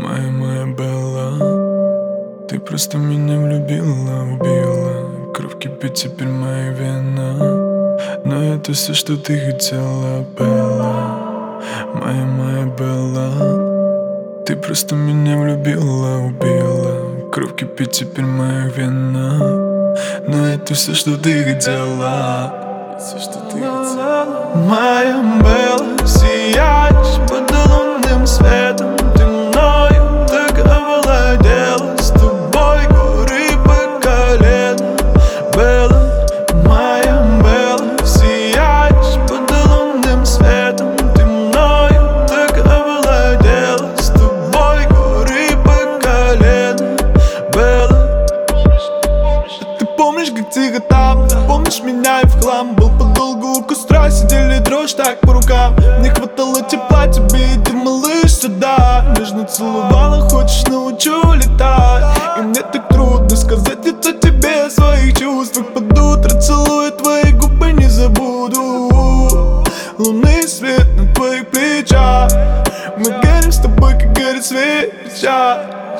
Моя Белла, ты просто меня влюбила, убила. Кровь кипит теперь моя вина, но это все, что ты хотела, Белла. Моя Белла, ты просто меня влюбила, убила. Кровь кипит теперь моя вина, но это все, что ты хотела. Все, что ты хотела. Моя Белла, сияешь под лунным светом. Ты мною так овладела, с тобой горы по колено. Белла, моя Белла, сияешь под лунным светом. Ты мною так овладела, с тобой горы по колено. Белла, ты помнишь, как тихо там? Помнишь меня и в хлам? Был подолгу у костра, сидели дрожь так по рукам. Не хватало тепла тебе, иди, малыш, сюда. Нежно целовала, хочешь, научу летать. И мне так трудно сказать это тебе о своих чувствах. Под утро целуя твои губы не забуду. Лунный свет на твоих плечах, мы горим с тобой, как горит свеча.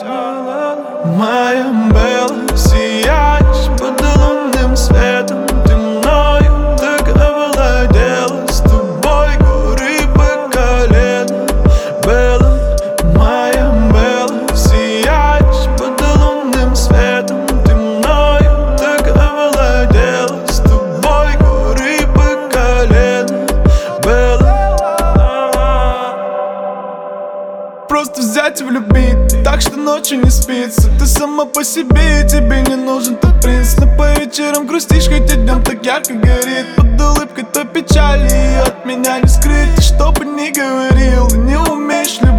Моя Белла, сияешь под лунным светом. Ты мною так овладела, с тобой горы по колено. Белла, моя Белла, сияешь под лунным светом. Ты мною так овладела, с тобой горы по колено. Белла, просто взять и влюбить так, что ночью не спится. Ты сама по себе, тебе не нужен тот принц. Но по вечерам грустишь, хотя днем так ярко горит. Под улыбкой то печаль, ее от меня не скрыть. И что бы ни говорил, ты не умеешь любить.